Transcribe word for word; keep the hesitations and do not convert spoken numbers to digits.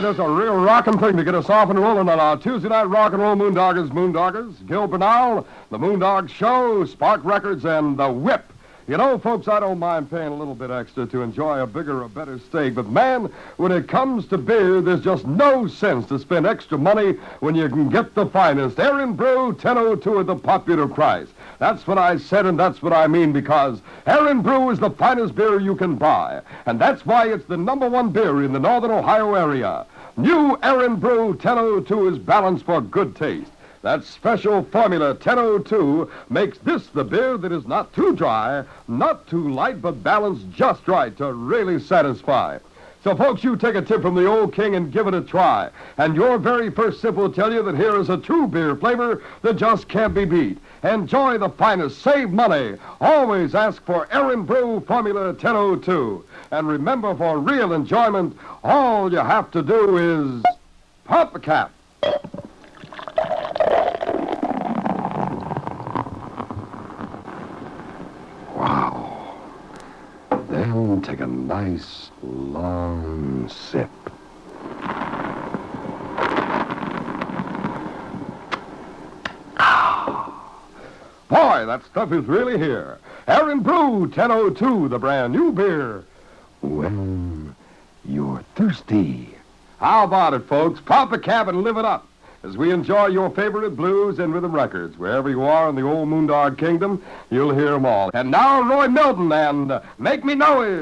just a real rockin' thing to get us off and rolling on our Tuesday night rock and roll Moondoggers, Moondoggers, Gil Bernal, the Moondog Show, Spark Records, and the Whip. You know, folks, I don't mind paying a little bit extra to enjoy a bigger or better steak, but man, when it comes to beer, there's just no sense to spend extra money when you can get the finest Aaron Brew ten oh two at the popular price. That's what I said, and that's what I mean, because Aaron Brew is the finest beer you can buy, and that's why it's the number one beer in the Northern Ohio area. New Aaron Brew ten oh two is balanced for good taste. That special formula ten oh two makes this the beer that is not too dry, not too light, but balanced just right to really satisfy. So, folks, you take a tip from the old king and give it a try. And your very first sip will tell you that here is a true beer flavor that just can't be beat. Enjoy the finest, save money. Always ask for Aaron Brew Formula ten oh two. And remember, for real enjoyment, all you have to do is pop a cap. Then take a nice, long sip. Ah. Boy, that stuff is really here. Aaron Brew ten oh two, the brand new beer. When you're thirsty. How about it, folks? Pop a cap and live it up as we enjoy your favorite blues and rhythm records. Wherever you are in the old Moondog Kingdom, you'll hear them all. And now Roy Milton and uh, Make Me Know It.